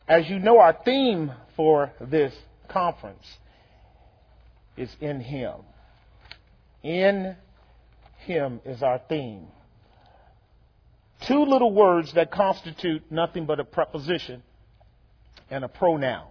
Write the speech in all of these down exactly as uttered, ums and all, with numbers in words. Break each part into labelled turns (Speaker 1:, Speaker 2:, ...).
Speaker 1: As you know, our theme for this conference is in Him. In Him is our theme. Two little words that constitute nothing but a preposition and a pronoun.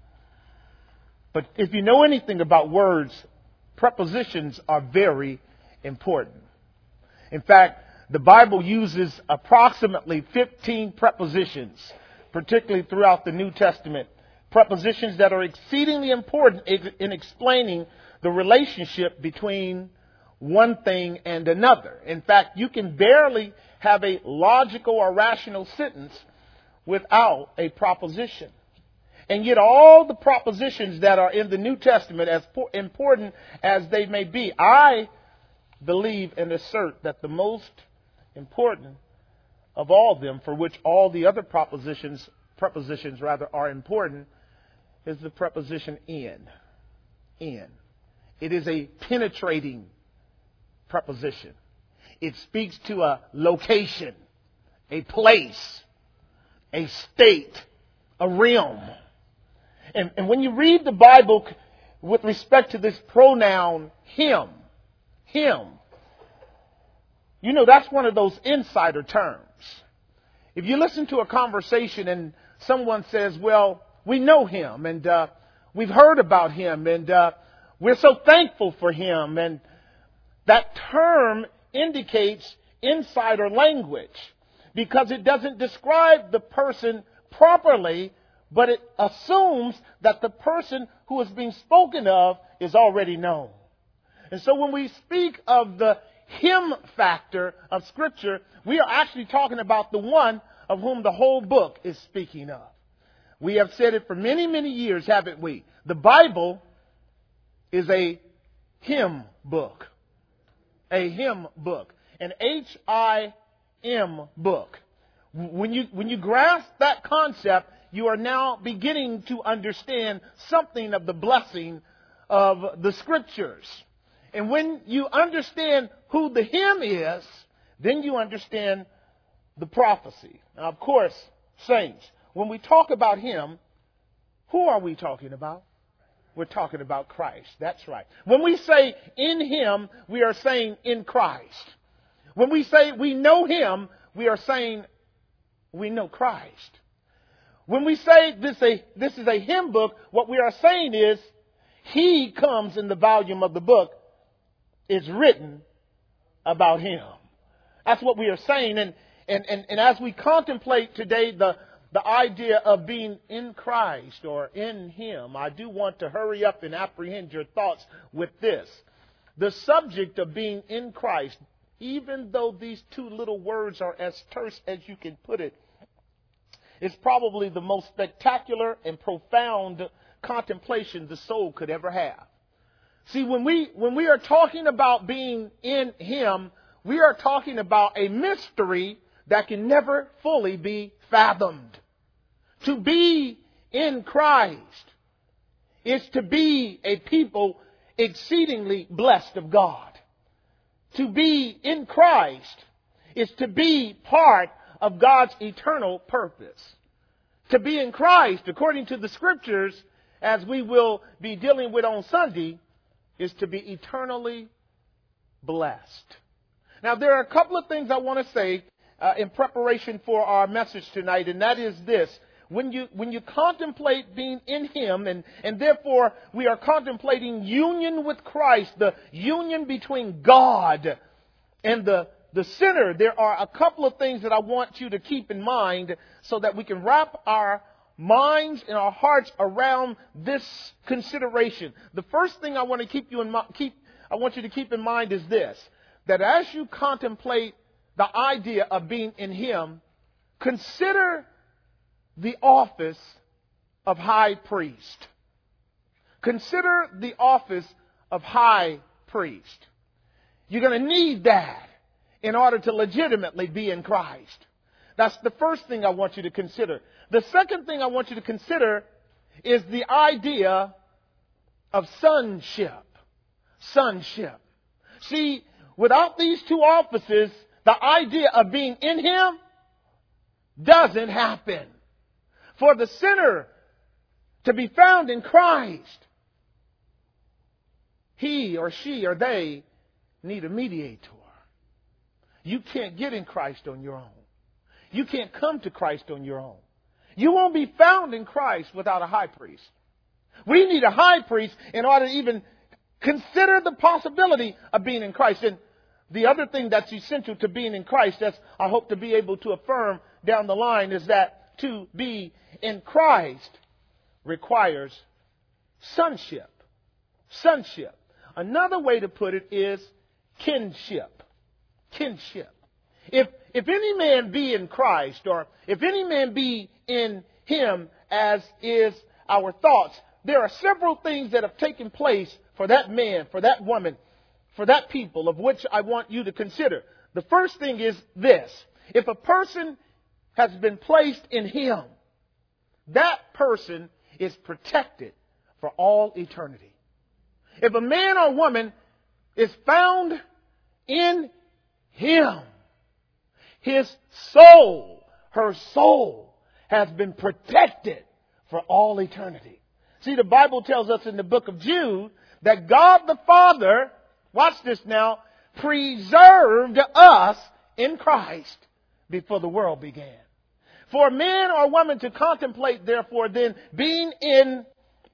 Speaker 1: But if you know anything about words, prepositions are very important. In fact, the Bible uses approximately fifteen prepositions, particularly throughout the New Testament. Prepositions that are exceedingly important in explaining the relationship between one thing and another. In fact, you can barely have a logical or rational sentence without a proposition. And yet all the propositions that are in the New Testament, as important as they may be, I believe and assert that the most important of all of them, for which all the other propositions, prepositions rather, are important, is the preposition in. In. It is a penetrating preposition. It speaks to a location, a place, a state, a realm. And, and when you read the Bible with respect to this pronoun, him, him, you know that's one of those insider terms. If you listen to a conversation and someone says, well, we know him and uh, we've heard about him and uh, we're so thankful for him, and that term indicates insider language because it doesn't describe the person properly, but it assumes that the person who is being spoken of is already known. And so when we speak of the him factor of Scripture, we are actually talking about the one of whom the whole book is speaking of. We have said it for many, many years, haven't we? The Bible is a hymn book. A hymn book. An H I M book. When you, when you grasp that concept, you are now beginning to understand something of the blessing of the Scriptures. And when you understand who the him is, then you understand the prophecy. Now, of course, saints, when we talk about him, who are we talking about? We're talking about Christ. That's right. When we say in him, we are saying in Christ. When we say we know him, we are saying we know Christ. When we say this, a, this is a hymn book, what we are saying is he comes in the volume of the book. It's written about him. That's what we are saying. And, and, and, and as we contemplate today the The idea of being in Christ or in him, I do want to hurry up and apprehend your thoughts with this. The subject of being in Christ, even though these two little words are as terse as you can put it, is probably the most spectacular and profound contemplation the soul could ever have. See, when we, when we are talking about being in him, we are talking about a mystery that can never fully be fathomed. To be in Christ is to be a people exceedingly blessed of God. To be in Christ is to be part of God's eternal purpose. To be in Christ, according to the Scriptures, as we will be dealing with on Sunday, is to be eternally blessed. Now, there are a couple of things I want to say uh, in preparation for our message tonight, and that is this. When you, when you contemplate being in him, and, and therefore we are contemplating union with Christ, the union between God and the, the sinner, there are a couple of things that I want you to keep in mind so that we can wrap our minds and our hearts around this consideration. The first thing I want to keep you in mind, keep, I want you to keep in mind is this, that as you contemplate the idea of being in him, consider the office of high priest. Consider the office of high priest. You're going to need that in order to legitimately be in Christ. That's the first thing I want you to consider. The second thing I want you to consider is the idea of sonship. Sonship. See, without these two offices, the idea of being in him doesn't happen. For the sinner to be found in Christ, he or she or they need a mediator. You can't get in Christ on your own. You can't come to Christ on your own. You won't be found in Christ without a high priest. We need a high priest in order to even consider the possibility of being in Christ. And the other thing that's essential to being in Christ, that's I hope to be able to affirm down the line, is that to be in Christ requires sonship. Sonship. Another way to put it is kinship. Kinship. If if any man be in Christ, or if any man be in him, as is our thoughts, there are several things that have taken place for that man, for that woman, for that people, of which I want you to consider. The first thing is this: if a person has been placed in him, that person is protected for all eternity. If a man or woman is found in him, his soul, her soul, has been protected for all eternity. See, the Bible tells us in the book of Jude that God the Father, watch this now, preserved us in Christ before the world began. For a man or woman to contemplate, therefore, then being in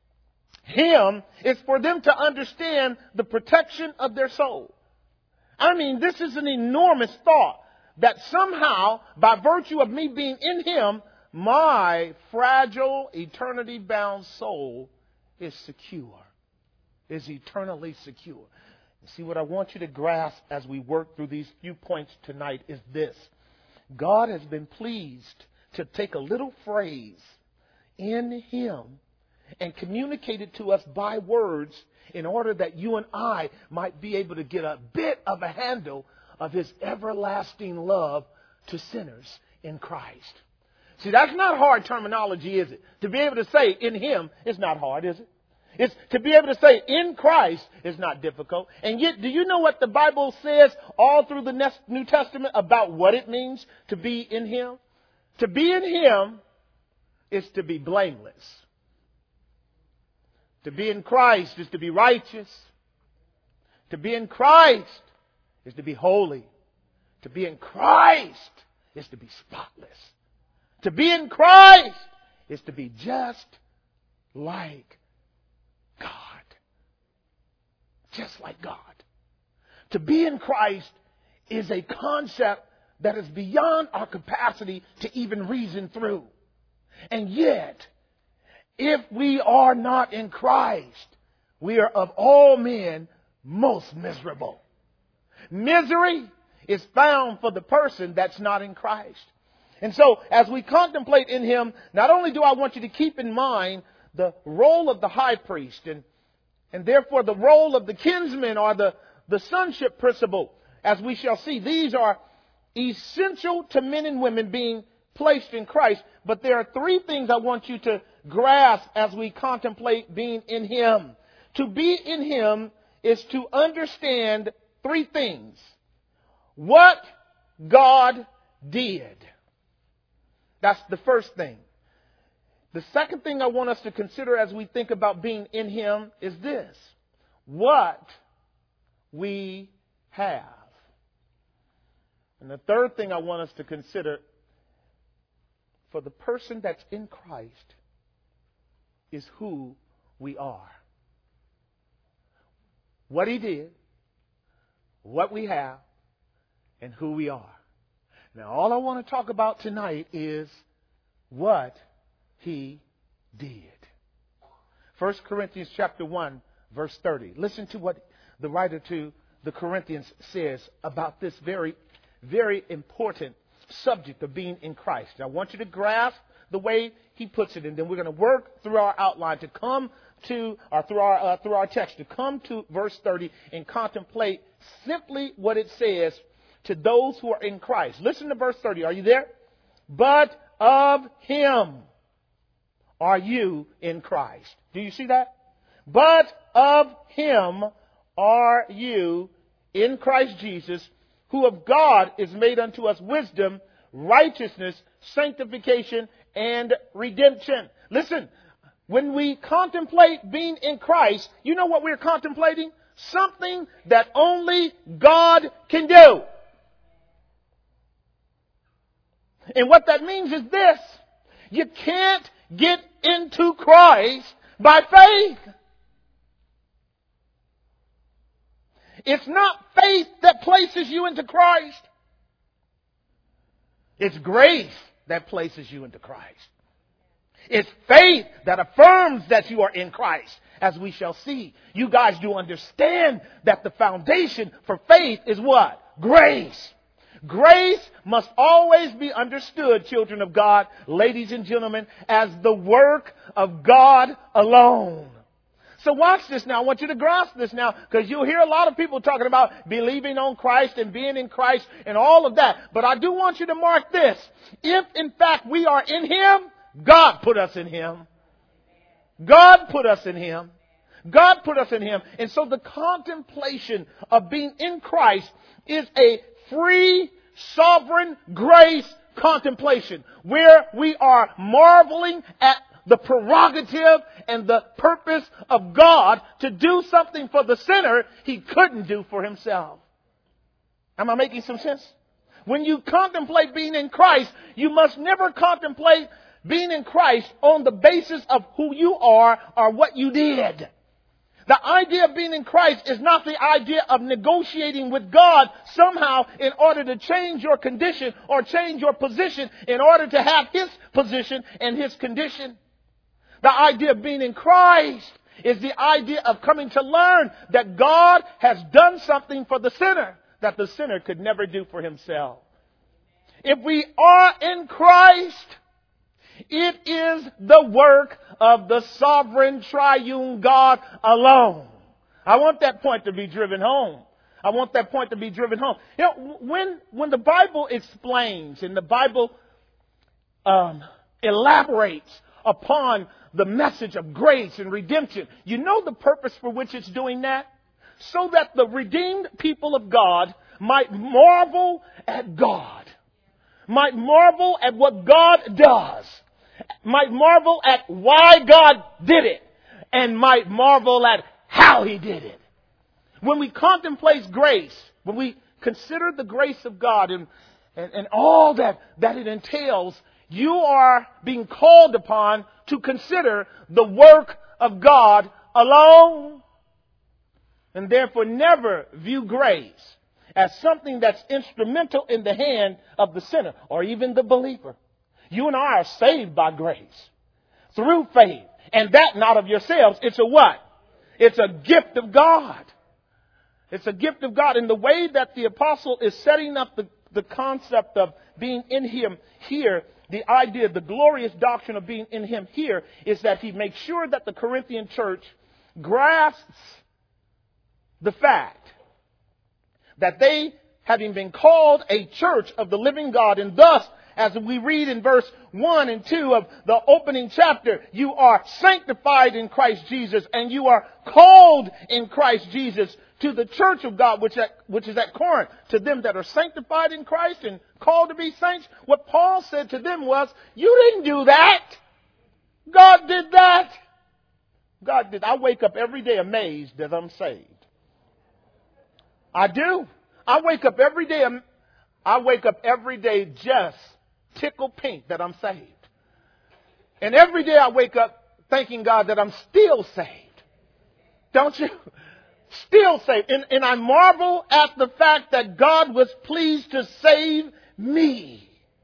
Speaker 1: him is for them to understand the protection of their soul. I mean, this is an enormous thought, that somehow, by virtue of me being in him, my fragile, eternity-bound soul is secure, is eternally secure. See, what I want you to grasp as we work through these few points tonight is this: God has been pleased to take a little phrase, in him, and communicate it to us by words, in order that you and I might be able to get a bit of a handle of his everlasting love to sinners in Christ. See, that's not hard terminology, is it? To be able to say in him is not hard, is it? It's to be able to say in Christ is not difficult. And yet, do you know what the Bible says all through the New Testament about what it means to be in him? To be in him is to be blameless. To be in Christ is to be righteous. To be in Christ is to be holy. To be in Christ is to be spotless. To be in Christ is to be just like God. Just like God. To be in Christ is a concept that is beyond our capacity to even reason through. And yet, if we are not in Christ, we are of all men most miserable. Misery is found for the person that's not in Christ. And so, as we contemplate in him, not only do I want you to keep in mind the role of the high priest, and, and therefore the role of the kinsman, or the, the sonship principle, as we shall see. These are essential to men and women being placed in Christ. But there are three things I want you to grasp as we contemplate being in him. To be in him is to understand three things. What God did. That's the first thing. The second thing I want us to consider as we think about being in him is this: what we have. And the third thing I want us to consider for the person that's in Christ is who we are. What he did, what we have, and who we are. Now, all I want to talk about tonight is what he did. First Corinthians chapter one, verse thirty. Listen to what the writer to the Corinthians says about this very, very important subject of being in Christ. I want you to grasp the way he puts it, and then we're going to work through our outline to come to, or through our uh, through our text to come to verse thirty and contemplate simply what it says to those who are in Christ. Listen to verse thirty. Are you there? But of him are you in Christ. Do you see that? But of him are you in Christ Jesus, who of God is made unto us wisdom, righteousness, sanctification, and redemption. Listen, when we contemplate being in Christ, you know what we're contemplating? Something that only God can do. And what that means is this: you can't get into Christ by faith. It's not faith that places you into Christ. It's grace that places you into Christ. It's faith that affirms that you are in Christ, as we shall see. You guys do understand that the foundation for faith is what? Grace. Grace must always be understood, children of God, ladies and gentlemen, as the work of God alone. So watch this now. I want you to grasp this now, because you'll hear a lot of people talking about believing on Christ and being in Christ and all of that. But I do want you to mark this. If, in fact, we are in Him, God put us in Him. God put us in Him. God put us in Him. And so the contemplation of being in Christ is a free, sovereign grace contemplation, where we are marveling at the prerogative and the purpose of God to do something for the sinner He couldn't do for Himself. Am I making some sense? When you contemplate being in Christ, you must never contemplate being in Christ on the basis of who you are or what you did. The idea of being in Christ is not the idea of negotiating with God somehow in order to change your condition or change your position in order to have His position and His condition. The idea of being in Christ is the idea of coming to learn that God has done something for the sinner that the sinner could never do for himself. If we are in Christ, it is the work of the sovereign triune God alone. I want that point to be driven home. I want that point to be driven home. You know, when, when the Bible explains and the Bible um, elaborates upon the message of grace and redemption, you know the purpose for which it's doing that? So that the redeemed people of God might marvel at God, might marvel at what God does, might marvel at why God did it, and might marvel at how He did it. When we contemplate grace, when we consider the grace of God and, and, and all that, that it entails, you are being called upon to consider the work of God alone. And therefore never view grace as something that's instrumental in the hand of the sinner or even the believer. You and I are saved by grace through faith. And that not of yourselves. It's a what? It's a gift of God. It's a gift of God. And the way that the apostle is setting up the, the concept of being in Him here, the idea, the glorious doctrine of being in Him here, is that he makes sure that the Corinthian church grasps the fact that they, having been called a church of the living God, and thus, as we read in verse one and two of the opening chapter, you are sanctified in Christ Jesus and you are called in Christ Jesus to the church of God, which, at, which is at Corinth, to them that are sanctified in Christ and called to be saints. What Paul said to them was, you didn't do that. God did that. God did. I wake up every day amazed that I'm saved. I do. I wake up every day. I wake up every day just tickled pink that I'm saved. And every day I wake up thanking God that I'm still saved. Don't you? Still saved. And, and I marvel at the fact that God was pleased to save me.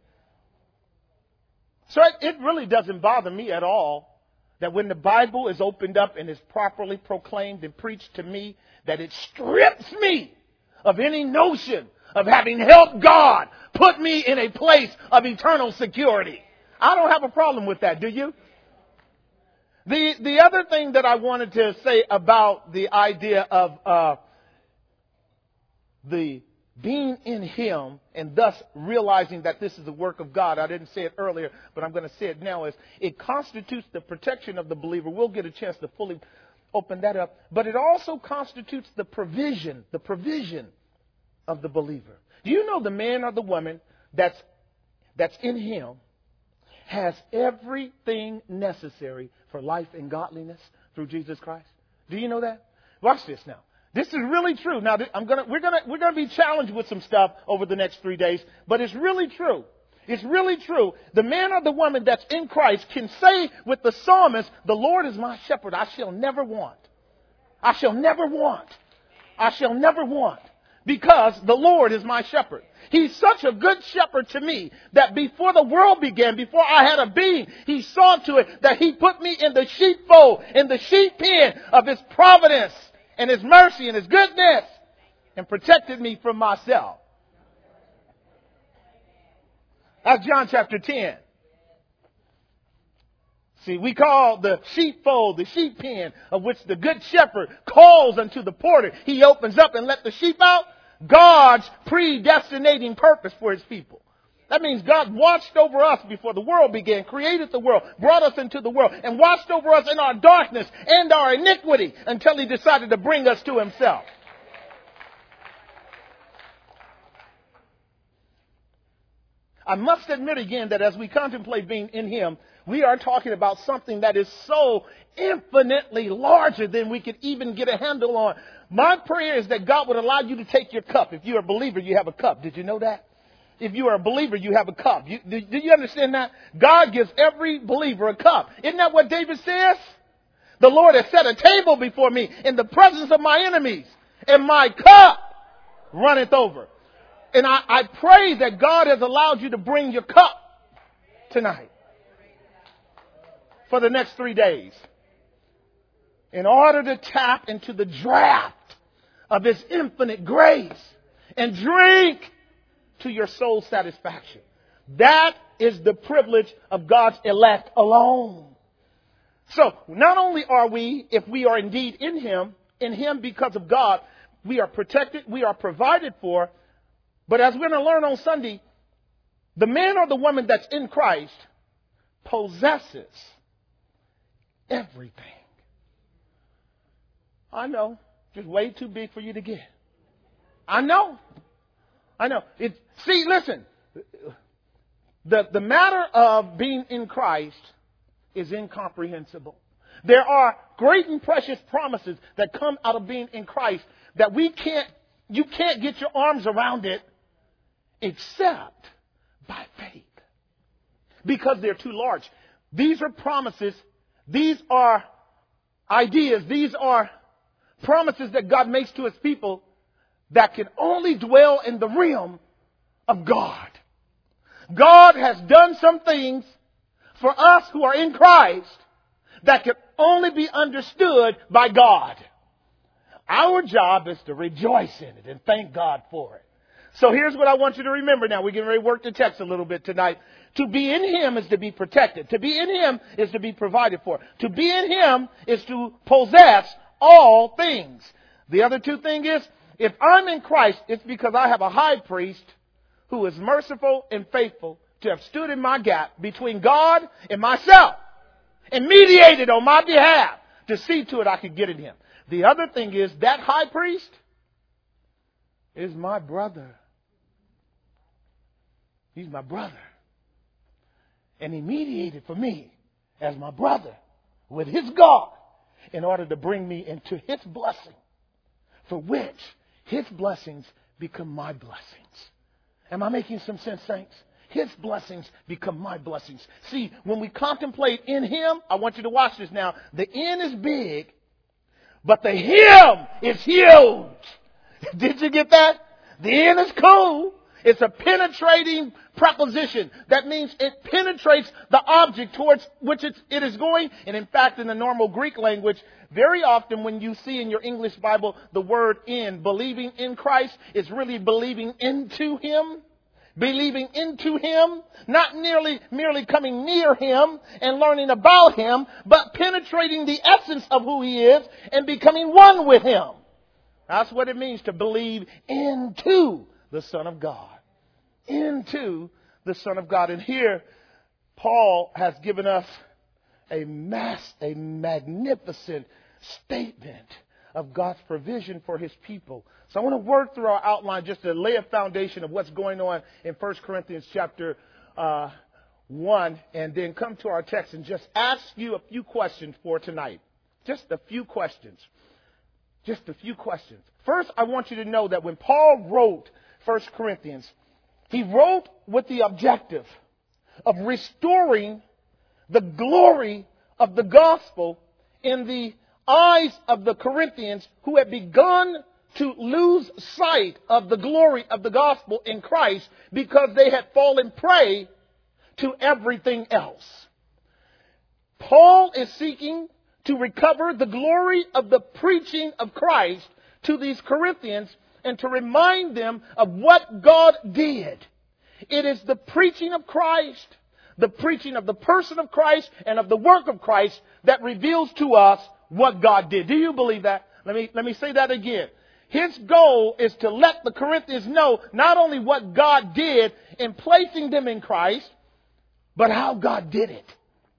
Speaker 1: So it, it really doesn't bother me at all that when the Bible is opened up and is properly proclaimed and preached to me, that it strips me of any notion of having helped God put me in a place of eternal security. I don't have a problem with that, do you? The the other thing that I wanted to say about the idea of uh, the being in Him and thus realizing that this is the work of God, I didn't say it earlier, but I'm going to say it now, is it constitutes the protection of the believer. We'll get a chance to fully open that up. But it also constitutes the provision, the provision of the believer. Do you know the man or the woman that's that's in Him has everything necessary for life and godliness through Jesus Christ. Do you know that? Watch this now. This is really true. Now, I'm gonna, we're gonna, we're gonna be challenged with some stuff over the next three days, but it's really true. It's really true. The man or the woman that's in Christ can say with the psalmist, the Lord is my shepherd. I shall never want. I shall never want. I shall never want. Because the Lord is my shepherd. He's such a good shepherd to me that before the world began, before I had a being, He saw to it that He put me in the sheepfold, in the sheep pen of His providence and His mercy and His goodness, and protected me from myself. That's John chapter ten. See, we call the sheepfold, the sheep pen, of which the good shepherd calls unto the porter. He opens up and let the sheep out. God's predestinating purpose for His people. That means God watched over us before the world began, created the world, brought us into the world, and watched over us in our darkness and our iniquity until He decided to bring us to Himself. I must admit again that as we contemplate being in Him, we are talking about something that is so infinitely larger than we could even get a handle on. My prayer is that God would allow you to take your cup. If you're a believer, you have a cup. Did you know that? If you are a believer, you have a cup. You, do, do you understand that? God gives every believer a cup. Isn't that what David says? The Lord has set a table before me in the presence of my enemies, and my cup runneth over. And I, I pray that God has allowed you to bring your cup tonight for the next three days in order to tap into the draft of His infinite grace and drink to your soul satisfaction. That is the privilege of God's elect alone. So not only are we, if we are indeed in Him, in Him because of God, we are protected, we are provided for. But as we're going to learn on Sunday, the man or the woman that's in Christ possesses everything. I know. Just way too big for you to get. I know. I know. It, see, listen. The, the matter of being in Christ is incomprehensible. There are great and precious promises that come out of being in Christ that we can't, you can't get your arms around it except by faith. Because they're too large. These are promises. These are ideas. These are promises that God makes to His people that can only dwell in the realm of God. God has done some things for us who are in Christ that can only be understood by God. Our job is to rejoice in it and thank God for it. So here's what I want you to remember now. We're getting ready to work the text a little bit tonight. To be in Him is to be protected. To be in Him is to be provided for. To be in Him is to possess all things. The other two things is, if I'm in Christ, it's because I have a high priest who is merciful and faithful to have stood in my gap between God and myself and mediated on my behalf to see to it I could get in Him. The other thing is that high priest is my brother. He's my brother. And He mediated for me as my brother with His God in order to bring me into His blessing, for which His blessings become my blessings. Am I making some sense, saints? His blessings become my blessings. See, when we contemplate in Him, I want you to watch this now. The N is big, but the Him is huge. Did you get that? The N is cool. It's a penetrating preposition. That means it penetrates the object towards which it's, it is going. And in fact, in the normal Greek language, very often when you see in your English Bible the word in, believing in Christ, it's really believing into Him. Believing into Him, not merely, merely coming near Him and learning about Him, but penetrating the essence of who He is and becoming one with Him. That's what it means to believe into the Son of God. Into the Son of God. And here, Paul has given us a mass, a magnificent statement of God's provision for His people. So I want to work through our outline just to lay a foundation of what's going on in First Corinthians chapter uh, one and then come to our text and just ask you a few questions for tonight. Just a few questions. Just a few questions. First, I want you to know that when Paul wrote First Corinthians, he wrote with the objective of restoring the glory of the gospel in the eyes of the Corinthians who had begun to lose sight of the glory of the gospel in Christ because they had fallen prey to everything else. Paul is seeking to recover the glory of the preaching of Christ to these Corinthians and to remind them of what God did. It is the preaching of Christ, the preaching of the person of Christ and of the work of Christ that reveals to us what God did. Do you believe that? Let me, let me say that again. His goal is to let the Corinthians know not only what God did in placing them in Christ, but how God did it.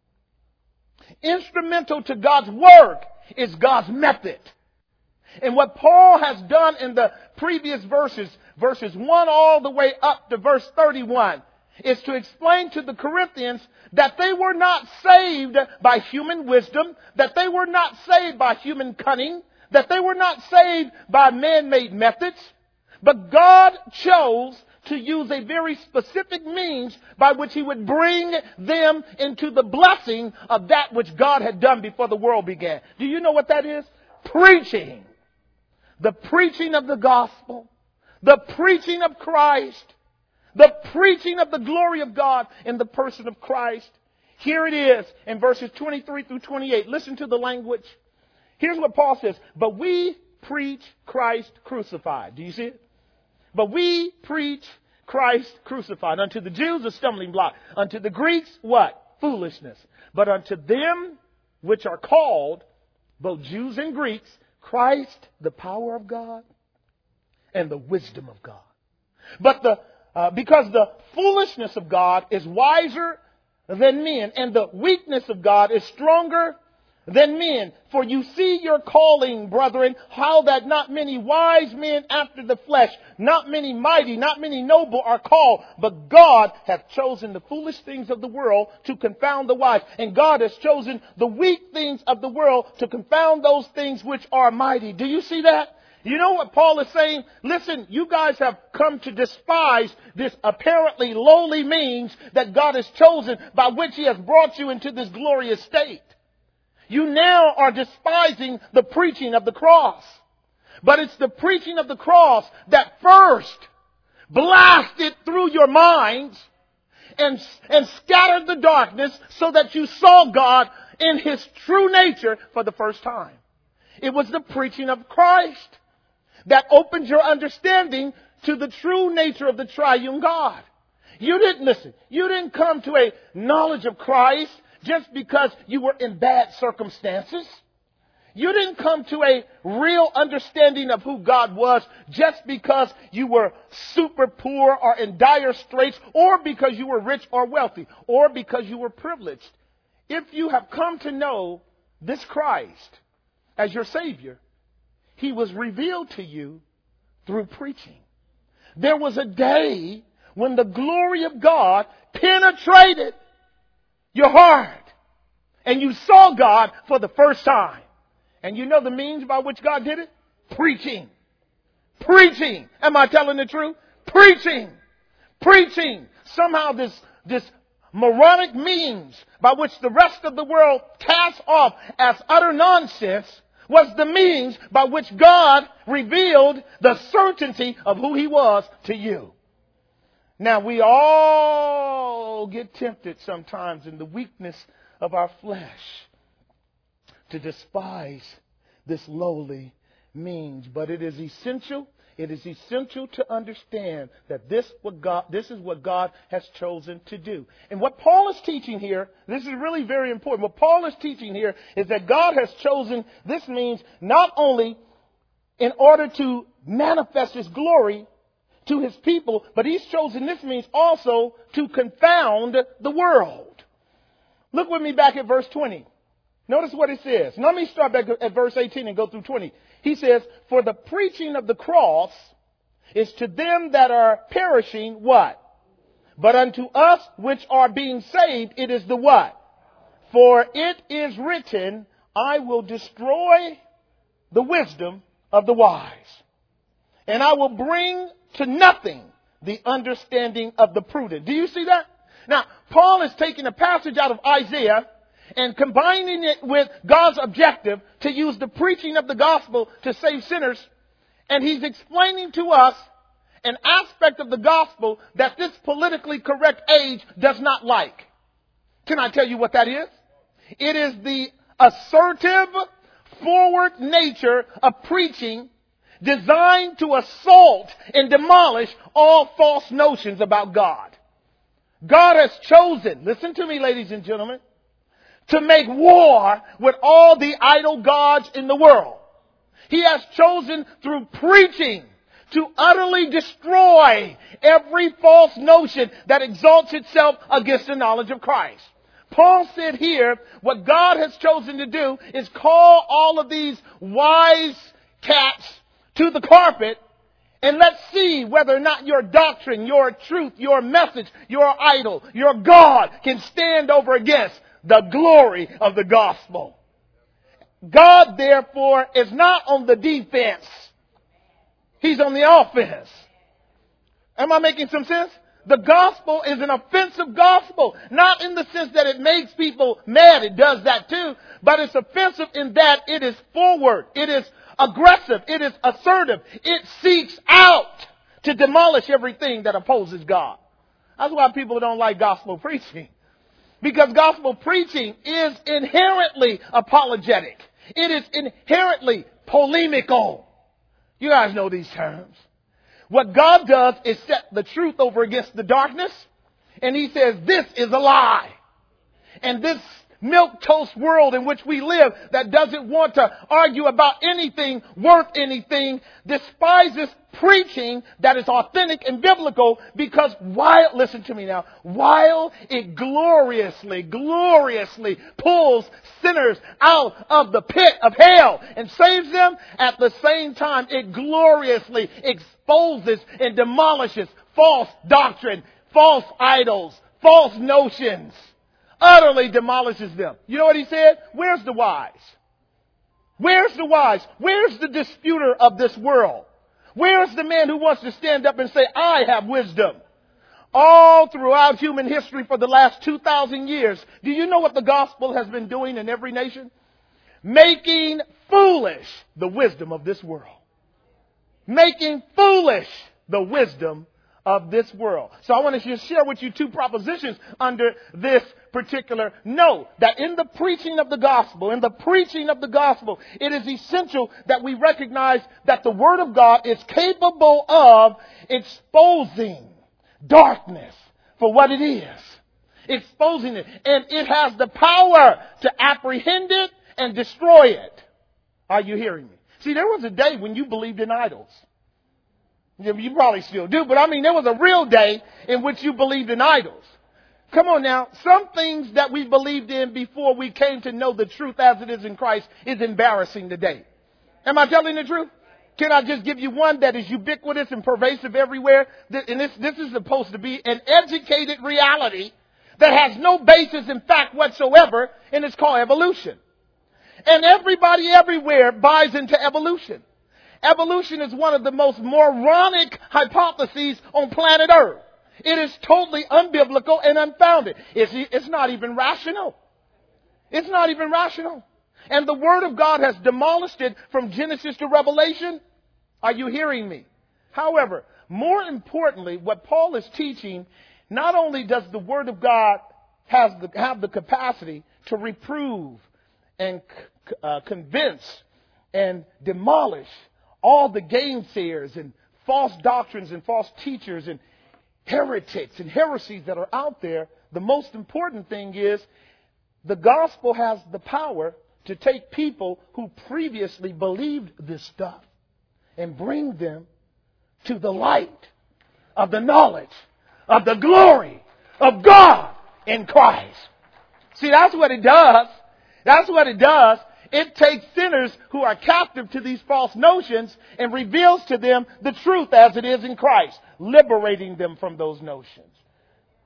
Speaker 1: Instrumental to God's work is God's method. And what Paul has done in the previous verses, verses one all the way up to verse thirty-one, is to explain to the Corinthians that they were not saved by human wisdom, that they were not saved by human cunning, that they were not saved by man-made methods, but God chose to use a very specific means by which He would bring them into the blessing of that which God had done before the world began. Do you know what that is? Preaching. The preaching of the gospel. The preaching of Christ. The preaching of the glory of God in the person of Christ. Here it is in verses twenty-three through twenty-eight. Listen to the language. Here's what Paul says. But we preach Christ crucified. Do you see it? But we preach Christ crucified. Unto the Jews a stumbling block. Unto the Greeks what? Foolishness. But unto them which are called, both Jews and Greeks, Christ the power of God and the wisdom of God. But the uh, because the foolishness of God is wiser than men, and the weakness of God is stronger than men. For you see your calling, brethren, how that not many wise men after the flesh, not many mighty, not many noble are called, but God hath chosen the foolish things of the world to confound the wise. And God has chosen the weak things of the world to confound those things which are mighty. Do you see that? You know what Paul is saying? Listen, you guys have come to despise this apparently lowly means that God has chosen by which He has brought you into this glorious state. You now are despising the preaching of the cross. But it's the preaching of the cross that first blasted through your minds and, and scattered the darkness so that you saw God in His true nature for the first time. It was the preaching of Christ that opened your understanding to the true nature of the triune God. You didn't listen. You didn't come to a knowledge of Christ just because you were in bad circumstances. You didn't come to a real understanding of who God was just because you were super poor or in dire straits, or because you were rich or wealthy, or because you were privileged. If you have come to know this Christ as your Savior, He was revealed to you through preaching. There was a day when the glory of God penetrated your heart and you saw God for the first time. And you know the means by which God did it? Preaching. Preaching. Am I telling the truth? Preaching. Preaching. Somehow this, this moronic means by which the rest of the world casts off as utter nonsense was the means by which God revealed the certainty of who He was to you. Now, we all get tempted sometimes in the weakness of our flesh to despise this lowly means. But it is essential, it is essential to understand that this, what God, this is what God has chosen to do. And what Paul is teaching here, this is really very important. What Paul is teaching here is that God has chosen this means not only in order to manifest His glory to His people, but He's chosen this means also to confound the world. Look with me back at verse twenty. Notice what it says. Let me start back at verse eighteen and go through twenty. He says, for the preaching of the cross is to them that are perishing what? But unto us which are being saved, it is the what? For it is written, I will destroy the wisdom of the wise, and I will bring to nothing the understanding of the prudent. Do you see that? Now, Paul is taking a passage out of Isaiah and combining it with God's objective to use the preaching of the gospel to save sinners. And he's explaining to us an aspect of the gospel that this politically correct age does not like. Can I tell you what that is? It is the assertive, forward nature of preaching designed to assault and demolish all false notions about God. God has chosen, listen to me, ladies and gentlemen, to make war with all the idol gods in the world. He has chosen through preaching to utterly destroy every false notion that exalts itself against the knowledge of Christ. Paul said here, what God has chosen to do is call all of these wise cats to the carpet, and let's see whether or not your doctrine, your truth, your message, your idol, your God can stand over against the glory of the gospel. God, therefore, is not on the defense. He's on the offense. Am I making some sense? The gospel is an offensive gospel. Not in the sense that it makes people mad. It does that too. But it's offensive in that it is forward. It is aggressive. It is assertive. It seeks out to demolish everything that opposes God. That's why people don't like gospel preaching. Because gospel preaching is inherently apologetic. It is inherently polemical. You guys know these terms. What God does is set the truth over against the darkness. And he says, this is a lie. And this milquetoast world in which we live that doesn't want to argue about anything worth anything despises preaching that is authentic and biblical, because while, listen to me now, while it gloriously, gloriously pulls sinners out of the pit of hell and saves them, at the same time it gloriously exposes and demolishes false doctrine, false idols, false notions. Utterly demolishes them. You know what he said? Where's the wise? Where's the wise? Where's the disputer of this world? Where's the man who wants to stand up and say, I have wisdom? All throughout human history for the last two thousand years, do you know what the gospel has been doing in every nation? Making foolish the wisdom of this world. Making foolish the wisdom of this world. So I want to share with you two propositions under this particular note, that in the preaching of the gospel, in the preaching of the gospel, it is essential that we recognize that the Word of God is capable of exposing darkness for what it is. Exposing it. And it has the power to apprehend it and destroy it. Are you hearing me? See, there was a day when you believed in idols. You probably still do, but I mean, there was a real day in which you believed in idols. Come on now. Some things that we believed in before we came to know the truth as it is in Christ is embarrassing today. Am I telling the truth? Can I just give you one that is ubiquitous and pervasive everywhere? And this, this is supposed to be an educated reality that has no basis in fact whatsoever, and it's called evolution. And everybody everywhere buys into evolution. Evolution is one of the most moronic hypotheses on planet Earth. It is totally unbiblical and unfounded. It's, it's not even rational. It's not even rational. And the Word of God has demolished it from Genesis to Revelation. Are you hearing me? However, more importantly, what Paul is teaching, not only does the Word of God has the, have the capacity to reprove and uh, convince and demolish all the gainsayers and false doctrines and false teachers and heretics and heresies that are out there, the most important thing is the gospel has the power to take people who previously believed this stuff and bring them to the light of the knowledge of the glory of God in Christ. See, that's what it does. That's what it does. It takes sinners who are captive to these false notions and reveals to them the truth as it is in Christ, liberating them from those notions.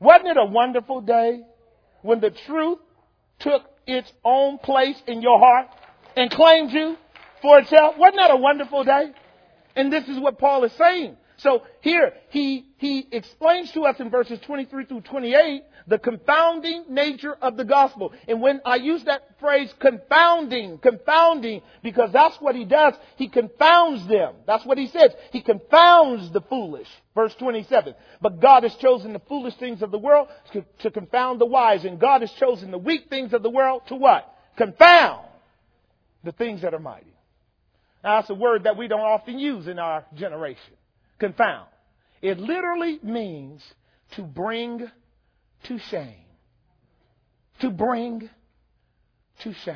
Speaker 1: Wasn't it a wonderful day when the truth took its own place in your heart and claimed you for itself? Wasn't that a wonderful day? And this is what Paul is saying. So here, he, he explains to us in verses twenty-three through twenty-eight the confounding nature of the gospel. And when I use that phrase confounding, confounding, because that's what he does, he confounds them. That's what he says. He confounds the foolish. Verse twenty-seven. But God has chosen the foolish things of the world to, to confound the wise. And God has chosen the weak things of the world to what? Confound the things that are mighty. Now, that's a word that we don't often use in our generation. Confound. It literally means to bring to shame. To bring to shame.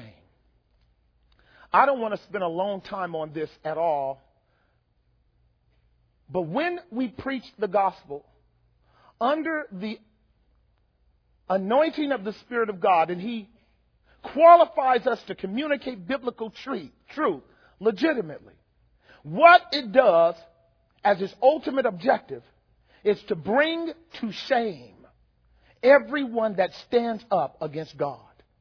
Speaker 1: I don't want to spend a long time on this at all. But when we preach the gospel under the anointing of the Spirit of God, and He qualifies us to communicate biblical truth, truth legitimately, what it does as its ultimate objective is to bring to shame everyone that stands up against God.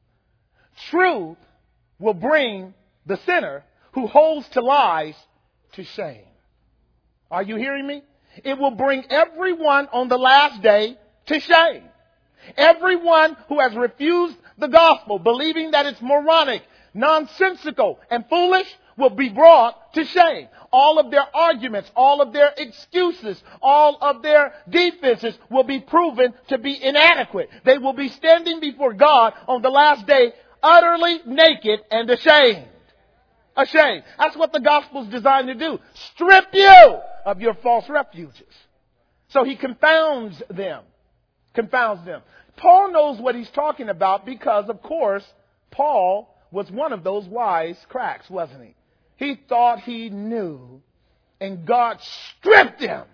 Speaker 1: Truth will bring the sinner who holds to lies to shame. Are you hearing me? It will bring everyone on the last day to shame. Everyone who has refused the gospel, believing that it's moronic, nonsensical, and foolish, will be brought to shame. All of their arguments, all of their excuses, all of their defenses will be proven to be inadequate. They will be standing before God on the last day utterly naked and ashamed. Ashamed. That's what the gospel is designed to do. Strip you of your false refuges. So he confounds them. Confounds them. Paul knows what he's talking about because, of course, Paul was one of those wise cracks, wasn't he? He thought he knew, and God stripped him,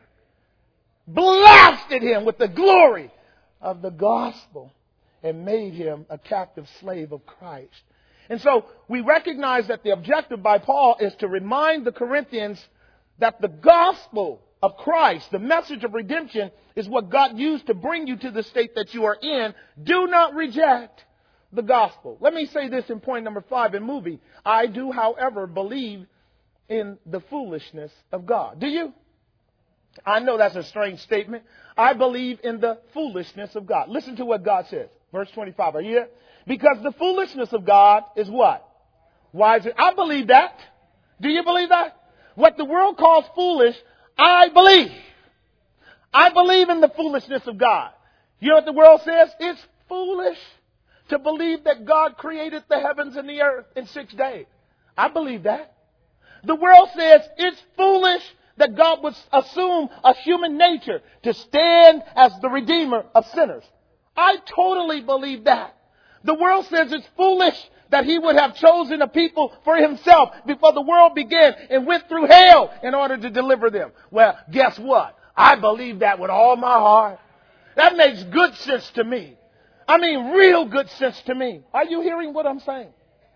Speaker 1: blasted him with the glory of the gospel, and made him a captive slave of Christ. And so we recognize that the objective by Paul is to remind the Corinthians that the gospel of Christ, the message of redemption, is what God used to bring you to the state that you are in. Do not reject the gospel. Let me say this in point number five in movie. I do, however, believe in the foolishness of God. Do you? I know that's a strange statement. I believe in the foolishness of God. Listen to what God says. Verse twenty-five. Are you here? Because the foolishness of God is what? Wiser. I believe that. Do you believe that? What the world calls foolish, I believe. I believe in the foolishness of God. You know what the world says? It's foolish to believe that God created the heavens and the earth in six days. I believe that. The world says it's foolish that God would assume a human nature to stand as the redeemer of sinners. I totally believe that. The world says it's foolish that He would have chosen a people for Himself before the world began and went through hell in order to deliver them. Well, guess what? I believe that with all my heart. That makes good sense to me. I mean, real good sense to me. Are you hearing what I'm saying?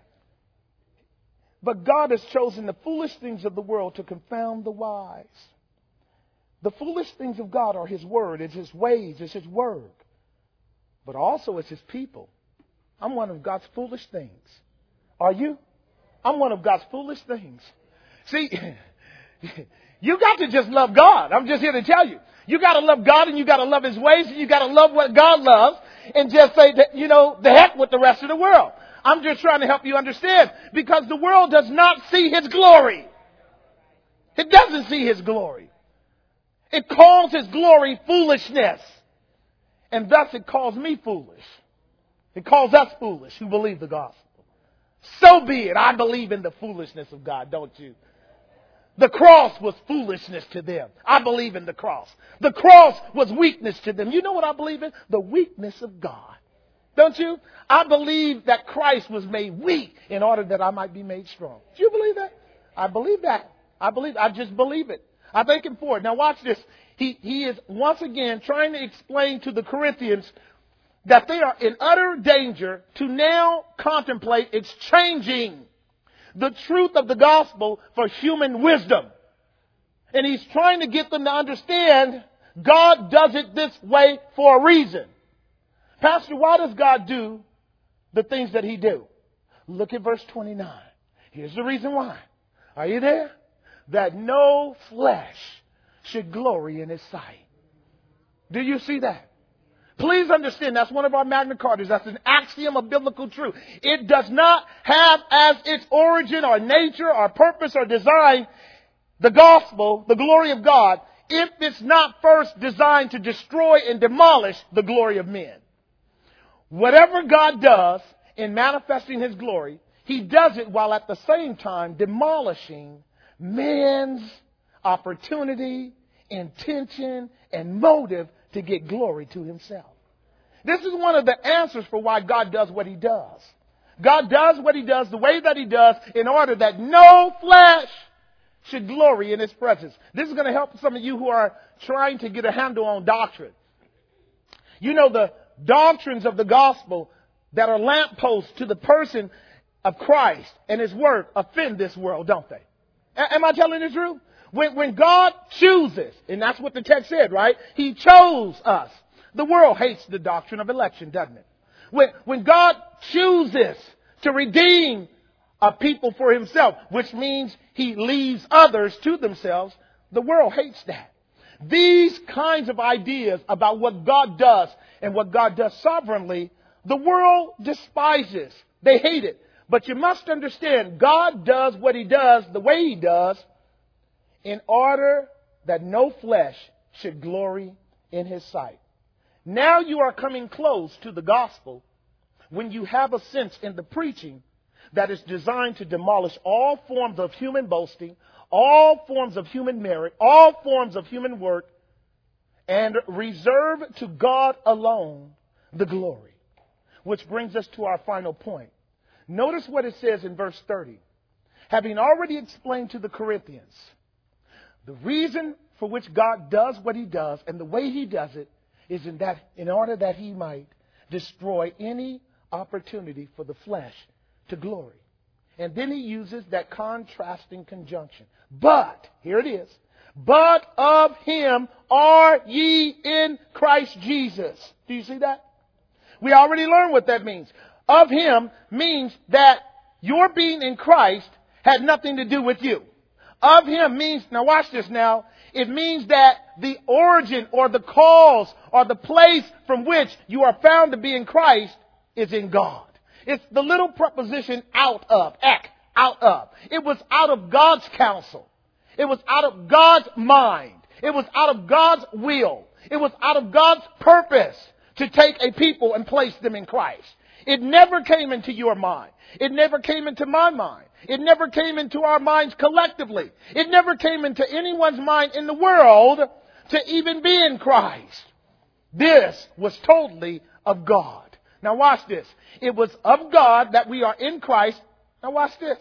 Speaker 1: But God has chosen the foolish things of the world to confound the wise. The foolish things of God are His word, it's His ways, it's His word. But also it's His people. I'm one of God's foolish things. Are you? I'm one of God's foolish things. See, you got to just love God. I'm just here to tell you. You got to love God and you got to love His ways and you got to love what God loves and just say that, you know, the heck with the rest of the world. I'm just trying to help you understand because the world does not see His glory. It doesn't see His glory. It calls His glory foolishness. And thus it calls me foolish. It calls us foolish who believe the gospel. So be it. I believe in the foolishness of God, don't you? The cross was foolishness to them. I believe in the cross. The cross was weakness to them. You know what I believe in? The weakness of God. Don't you? I believe that Christ was made weak in order that I might be made strong. Do you believe that? I believe that. I believe. I just believe it. I thank Him for it. Now watch this. He, he is once again trying to explain to the Corinthians that they are in utter danger to now contemplate exchanging the truth of the gospel for human wisdom. And he's trying to get them to understand God does it this way for a reason. Pastor, why does God do the things that he do? Look at verse twenty-nine. Here's the reason why. Are you there? That no flesh should glory in his sight. Do you see that? Please understand, that's one of our Magna Cartas. That's an axiom of biblical truth. It does not have as its origin or nature or purpose or design the gospel, the glory of God, if it's not first designed to destroy and demolish the glory of men. Whatever God does in manifesting his glory, he does it while at the same time demolishing man's opportunity, intention, and motive to get glory to himself. This is one of the answers for why God does what he does. God does what he does the way that he does in order that no flesh should glory in his presence. This is going to help some of you who are trying to get a handle on doctrine. You know, the doctrines of the gospel that are lampposts to the person of Christ and his work offend this world, don't they? A- am I telling the truth? When, when God chooses, and that's what the text said, right? He chose us. The world hates the doctrine of election, doesn't it? When, when God chooses to redeem a people for himself, which means he leaves others to themselves, the world hates that. These kinds of ideas about what God does and what God does sovereignly, the world despises. They hate it. But you must understand, God does what he does the way he does in order that no flesh should glory in his sight. Now you are coming close to the gospel when you have a sense in the preaching that is designed to demolish all forms of human boasting, all forms of human merit, all forms of human work, and reserve to God alone the glory. Which brings us to our final point. Notice what it says in verse thirty. Having already explained to the Corinthians the reason for which God does what he does and the way he does it is in that in order that he might destroy any opportunity for the flesh to glory. And then he uses that contrasting conjunction. But, here it is, but of him are ye in Christ Jesus. Do you see that? We already learned what that means. Of him means that your being in Christ had nothing to do with you. Of him means, now watch this now, it means that the origin or the cause or the place from which you are found to be in Christ is in God. It's the little preposition out of, ek, out of. It was out of God's counsel. It was out of God's mind. It was out of God's will. It was out of God's purpose to take a people and place them in Christ. It never came into your mind. It never came into my mind. It never came into our minds collectively. It never came into anyone's mind in the world to even be in Christ. This was totally of God. Now watch this. It was of God that we are in Christ. Now watch this.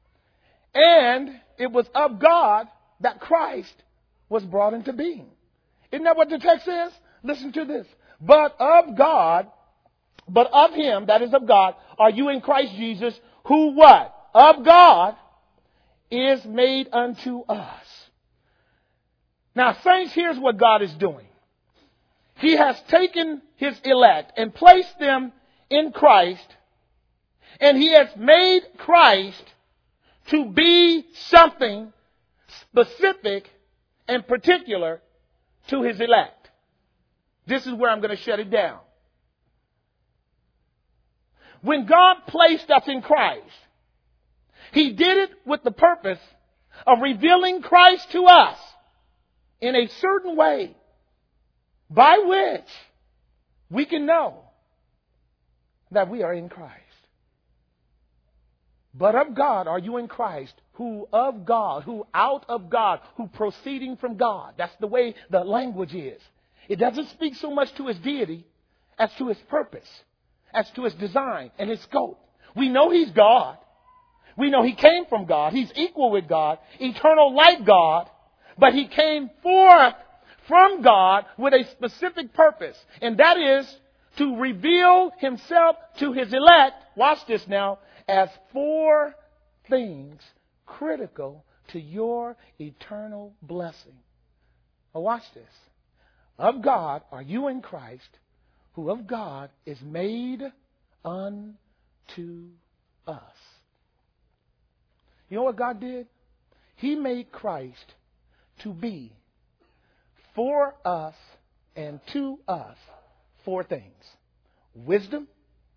Speaker 1: And it was of God that Christ was brought into being. Isn't that what the text says? Listen to this. But of God, but of him, that is of God, are you in Christ Jesus, who what? Of God is made unto us. Now, saints, here's what God is doing. He has taken his elect and placed them in Christ, and he has made Christ to be something specific and particular to his elect. This is where I'm going to shut it down. When God placed us in Christ, he did it with the purpose of revealing Christ to us in a certain way by which we can know that we are in Christ. But of God are you in Christ, who of God, who out of God, who proceeding from God. That's the way the language is. It doesn't speak so much to his deity as to his purpose, as to his design and his scope. We know he's God. We know he came from God. He's equal with God, eternal like God. But he came forth from God with a specific purpose. And that is to reveal himself to his elect, watch this now, as four things critical to your eternal blessing. Now watch this. of God are you in Christ, who of God is made unto us. You know what God did? He made Christ to be for us and to us four things. Wisdom.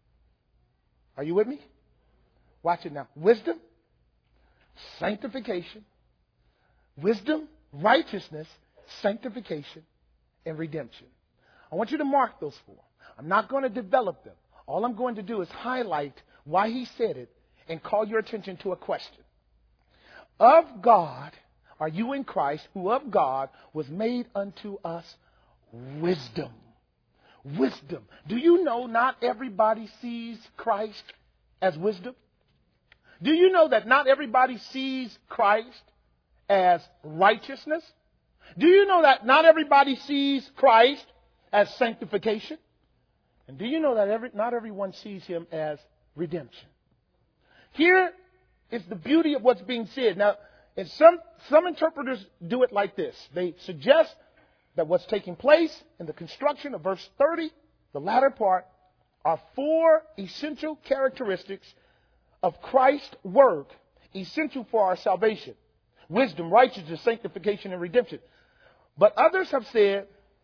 Speaker 1: Are you with me? Watch it now. Wisdom, sanctification, wisdom, righteousness, sanctification, and redemption. I want you to mark those four. I'm not going to develop them. All I'm going to do is highlight why he said it and call your attention to a question. Of God are you in Christ, who of God was made unto us wisdom. Wisdom. Do you know not everybody sees Christ as wisdom? Do you know that not everybody sees Christ as righteousness? Do you know that not everybody sees Christ as sanctification? And do you know that every, not everyone sees him as redemption? Here is the beauty of what's being said. Now, and some, some interpreters do it like this. They suggest that what's taking place in the construction of verse thirty, the latter part, are four essential characteristics of Christ's work, essential for our salvation. Wisdom, righteousness, sanctification, and redemption. But others have said,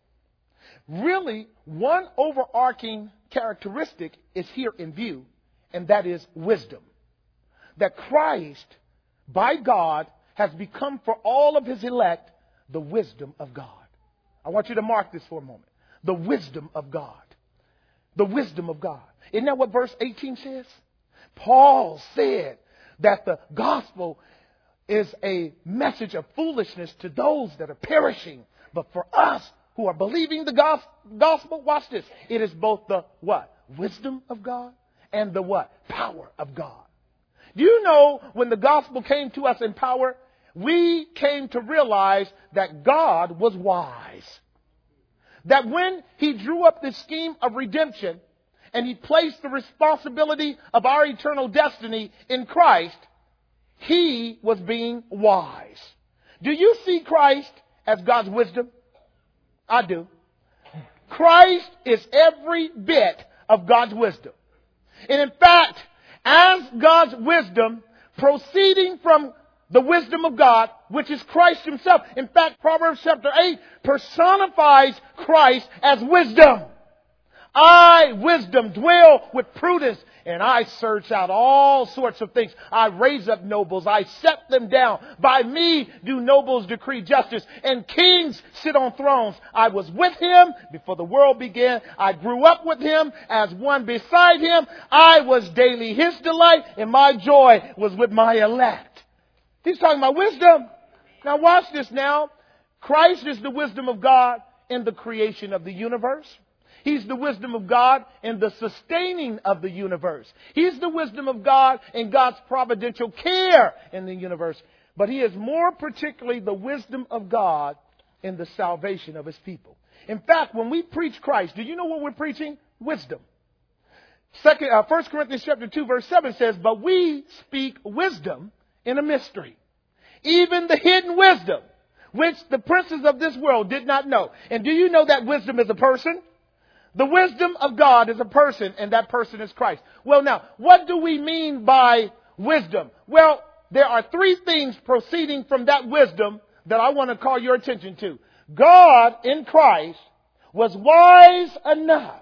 Speaker 1: really, one overarching characteristic is here in view, and that is wisdom. That Christ, by God, has become for all of his elect the wisdom of God. I want you to mark this for a moment. The wisdom of God. The wisdom of God. Isn't that what verse eighteen says? Paul said that the gospel is a message of foolishness to those that are perishing. But for us who are believing the gospel, watch this. It is both the what? Wisdom of God and the what? Power of God. Do you know when the gospel came to us in power, we came to realize that God was wise. That when he drew up this scheme of redemption and he placed the responsibility of our eternal destiny in Christ, he was being wise. Do you see Christ as God's wisdom? I do. Christ is every bit of God's wisdom. And in fact, as God's wisdom, proceeding from the wisdom of God, which is Christ himself. In fact, Proverbs chapter eight personifies Christ as wisdom. I, wisdom, dwell with prudence, and I search out all sorts of things. I raise up nobles. I set them down. By me do nobles decree justice, and kings sit on thrones. I was with him before the world began. I grew up with him as one beside him. I was daily his delight, and my joy was with my elect. He's talking about wisdom. Now watch this now. Christ is the wisdom of God in the creation of the universe. He's the wisdom of God in the sustaining of the universe. He's the wisdom of God in God's providential care in the universe. But he is more particularly the wisdom of God in the salvation of his people. In fact, when we preach Christ, do you know what we're preaching? Wisdom. Second, uh, First Corinthians chapter two, verse seven says, but we speak wisdom in a mystery, even the hidden wisdom, which the princes of this world did not know. And do you know that wisdom is a person? The wisdom of God is a person, and that person is Christ. Well, now, what do we mean by wisdom? Well, there are three things proceeding from that wisdom that I want to call your attention to. God in Christ was wise enough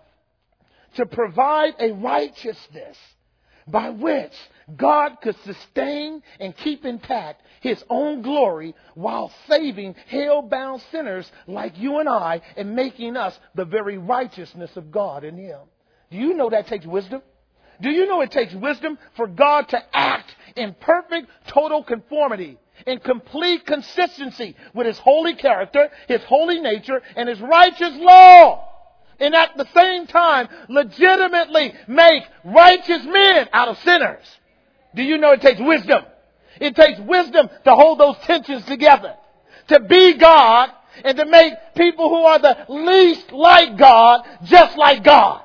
Speaker 1: to provide a righteousness by which God could sustain and keep intact his own glory while saving hell-bound sinners like you and I and making us the very righteousness of God in him. Do you know that takes wisdom? Do you know it takes wisdom for God to act in perfect, total conformity, in complete consistency with his holy character, his holy nature, and his righteous law? And at the same time, legitimately make righteous men out of sinners. Do you know it takes wisdom? It takes wisdom to hold those tensions together. To be God and to make people who are the least like God just like God.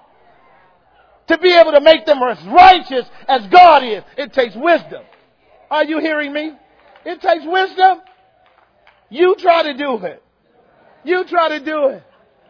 Speaker 1: To be able to make them as righteous as God is. It takes wisdom. Are you hearing me? It takes wisdom. You try to do it. You try to do it.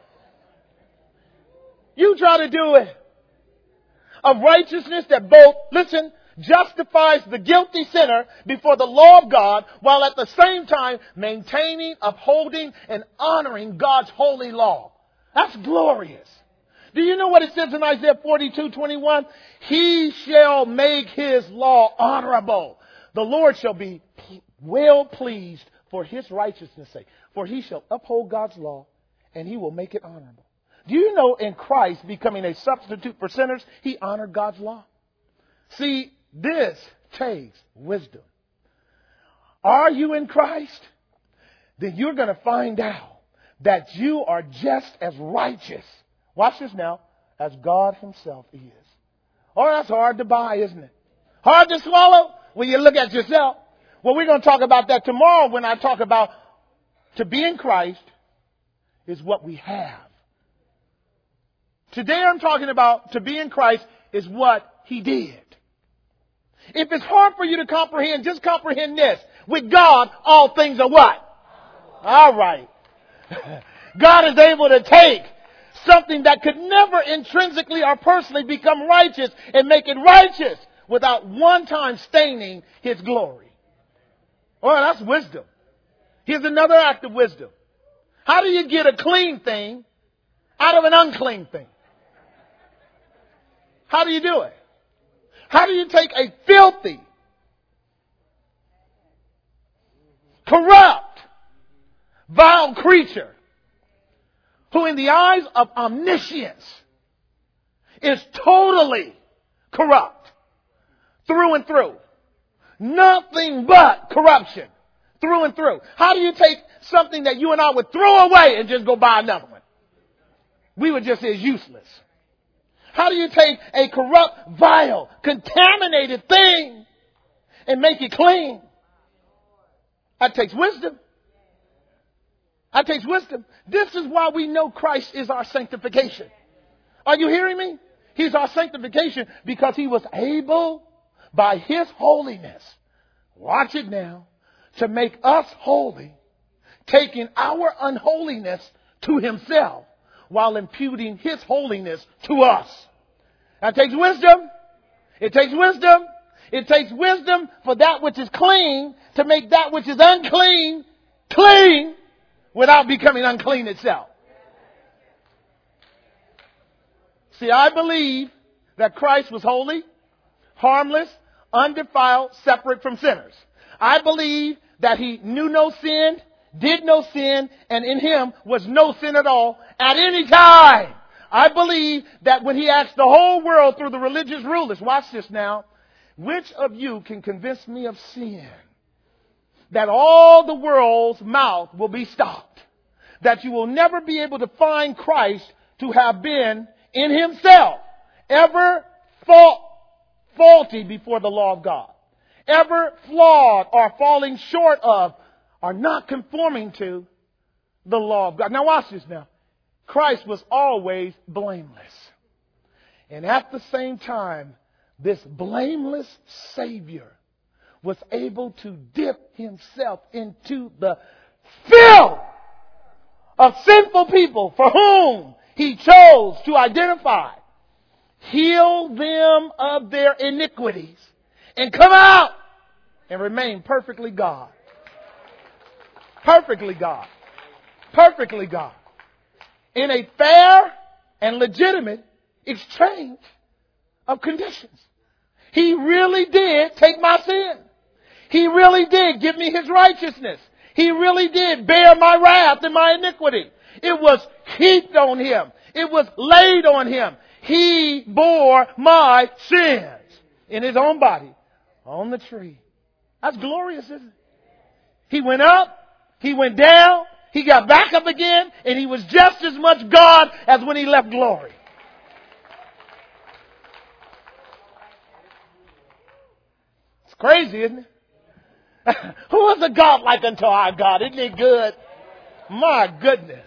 Speaker 1: You try to do it. Of righteousness that both, listen, justifies the guilty sinner before the law of God, while at the same time maintaining, upholding, and honoring God's holy law. That's glorious. Do you know what it says in Isaiah forty-two twenty-one? He shall make his law honorable. The Lord shall be well pleased for his righteousness' sake. For he shall uphold God's law, and he will make it honorable. Do you know in Christ becoming a substitute for sinners, he honored God's law? See, this takes wisdom. Are you in Christ? Then you're going to find out that you are just as righteous, watch this now, as God himself is. Oh, that's hard to buy, isn't it? Hard to swallow when you look at yourself. Well, we're going to talk about that tomorrow when I talk about to be in Christ is what we have. Today I'm talking about to be in Christ is what he did. If it's hard for you to comprehend, just comprehend this. With God, all things are what? All right. God is able to take something that could never intrinsically or personally become righteous and make it righteous without one time staining his glory. Oh, that's wisdom. Here's another act of wisdom. How do you get a clean thing out of an unclean thing? How do you do it? How do you take a filthy, corrupt, vile creature who in the eyes of omniscience is totally corrupt through and through? Nothing but corruption through and through. How do you take something that you and I would throw away and just go buy another one? We would just say it's useless. How do you take a corrupt, vile, contaminated thing and make it clean? That takes wisdom. That takes wisdom. This is why we know Christ is our sanctification. Are you hearing me? He's our sanctification because he was able by his holiness, watch it now, to make us holy, taking our unholiness to himself while imputing his holiness to us. That takes wisdom. It takes wisdom. It takes wisdom for that which is clean to make that which is unclean clean without becoming unclean itself. See, I believe that Christ was holy, harmless, undefiled, separate from sinners. I believe that he knew no sin, did no sin, and in him was no sin at all at any time. I believe that when he asked the whole world through the religious rulers, watch this now, which of you can convince me of sin? That all the world's mouth will be stopped. That you will never be able to find Christ to have been in himself ever fault, faulty before the law of God. Ever flawed or falling short of or not conforming to the law of God. Now watch this now. Christ was always blameless. And at the same time, this blameless Savior was able to dip himself into the filth of sinful people for whom he chose to identify, heal them of their iniquities, and come out and remain perfectly God. Perfectly God. Perfectly God. In a fair and legitimate exchange of conditions. He really did take my sin. He really did give me his righteousness. He really did bear my wrath and my iniquity. It was heaped on him. It was laid on him. He bore my sins in his own body on the tree. That's glorious, isn't it? He went up. He went down. He got back up again. And he was just as much God as when he left glory. It's crazy, isn't it? Who is a God like unto our God? Isn't he good? My goodness.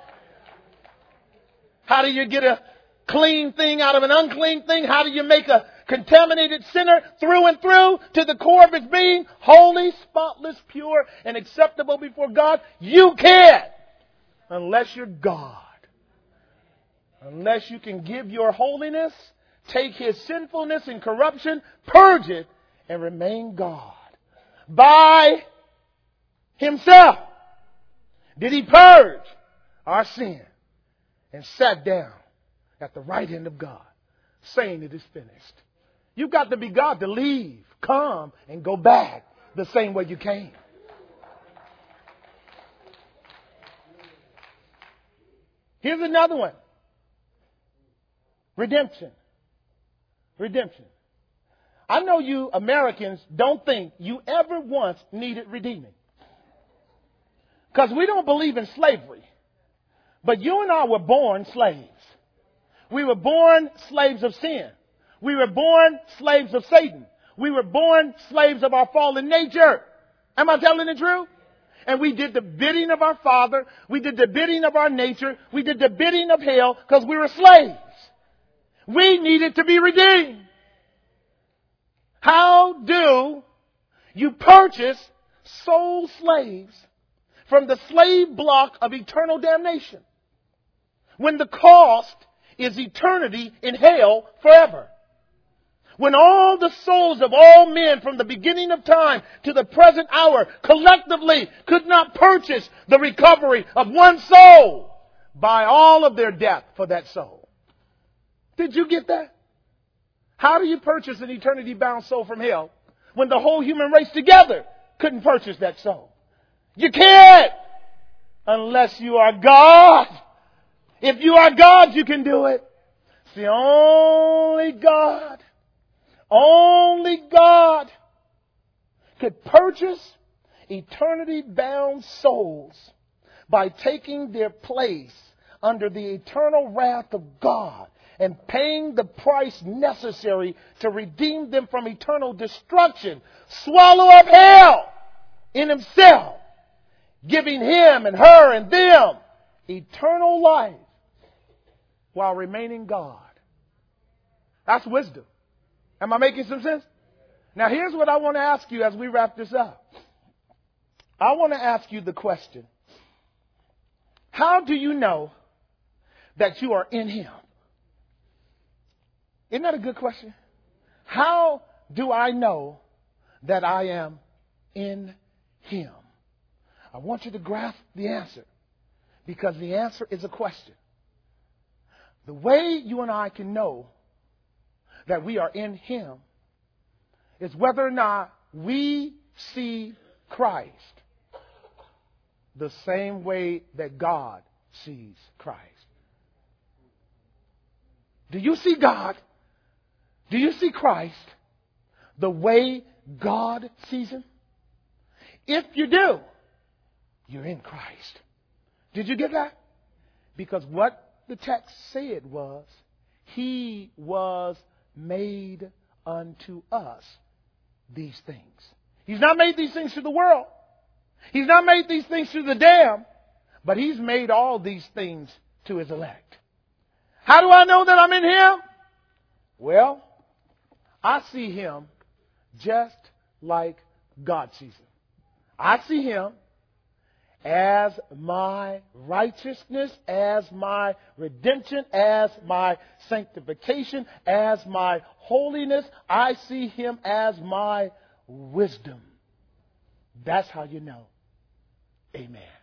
Speaker 1: How do you get a clean thing out of an unclean thing? How do you make a contaminated sinner through and through to the core of his being holy, spotless, pure, and acceptable before God? You can't unless you're God. Unless you can give your holiness, take his sinfulness and corruption, purge it, and remain God. By himself did he purge our sin and sat down at the right hand of God, saying it is finished. You've got to be God to leave, come, and go back the same way you came. Here's another one. Redemption. Redemption. I know you Americans don't think you ever once needed redeeming. Because we don't believe in slavery. But you and I were born slaves. We were born slaves of sin. We were born slaves of Satan. We were born slaves of our fallen nature. Am I telling the truth? And we did the bidding of our father. We did the bidding of our nature. We did the bidding of hell because we were slaves. We needed to be redeemed. How do you purchase soul slaves from the slave block of eternal damnation when the cost is eternity in hell forever? When all the souls of all men from the beginning of time to the present hour collectively could not purchase the recovery of one soul by all of their death for that soul. Did you get that? How do you purchase an eternity-bound soul from hell when the whole human race together couldn't purchase that soul? You can't unless you are God. If you are God, you can do it. It's the only God, only God could purchase eternity-bound souls by taking their place under the eternal wrath of God and paying the price necessary to redeem them from eternal destruction, swallow up hell in himself, giving him and her and them eternal life while remaining God. That's wisdom. Am I making some sense? Now here's what I want to ask you as we wrap this up. I want to ask you the question: how do you know that you are in him? Isn't that a good question? How do I know that I am in him? I want you to grasp the answer, because the answer is a question. The way you and I can know that we are in him is whether or not we see Christ the same way that God sees Christ. Do you see God? Do you see Christ the way God sees him? If you do, you're in Christ. Did you get that? Because what the text said was, he was made unto us these things. He's not made these things to the world. He's not made these things to the damned, but he's made all these things to his elect. How do I know that I'm in him? Well, I see him just like God sees him. I see him as my righteousness, as my redemption, as my sanctification, as my holiness. I see him as my wisdom. That's how you know. Amen.